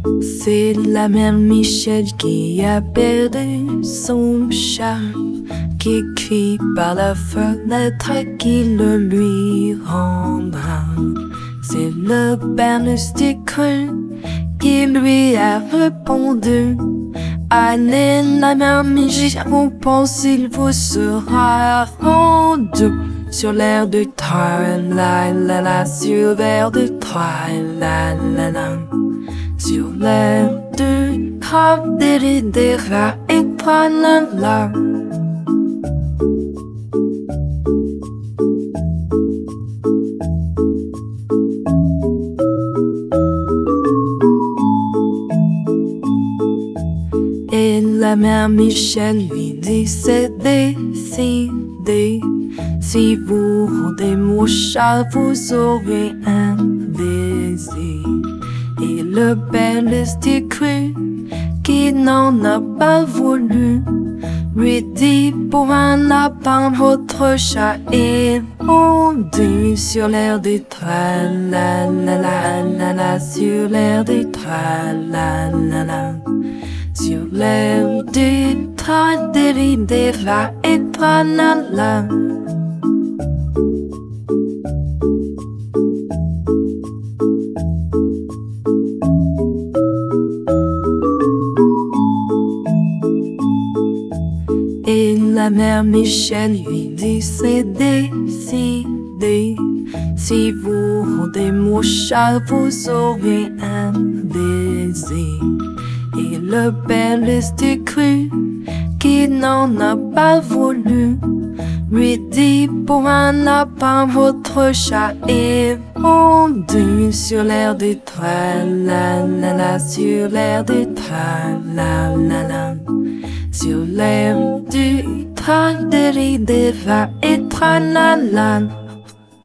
C'est la mère Michel qui a perdu son chat, qui crie par la fenêtre qui le lui rendra. C'est le père Lustigru qui lui a répondu: allez, la mère Michel, vous pensez qu'il vous sera rendu sur l'air du train, la la la, sur l'air du train, la la la. Sur l'air du train, des rats et tralala. Et la mère Michel lui dit: c'est décidé, si vous rendez mon chat, vous aurez un désir. Et le père Lustigru, qui n'en a pas voulu, lui dit: pour un lapin, votre chat est rendu sur l'air du train, la la la la la, sur l'air du train, la la la. Sur l'air du train, des rats et tralala. Et la mère Michel lui dit: c'est décidé, si vous rendez mon chat, vous aurez un désir. Et le père Lustigru, qui n'en a pas voulu, lui dit: pour un lapin, votre chat est rendu sur l'air du train, la la la, sur l'air du train, la la la. Sur l'air du train, des rats et tralala.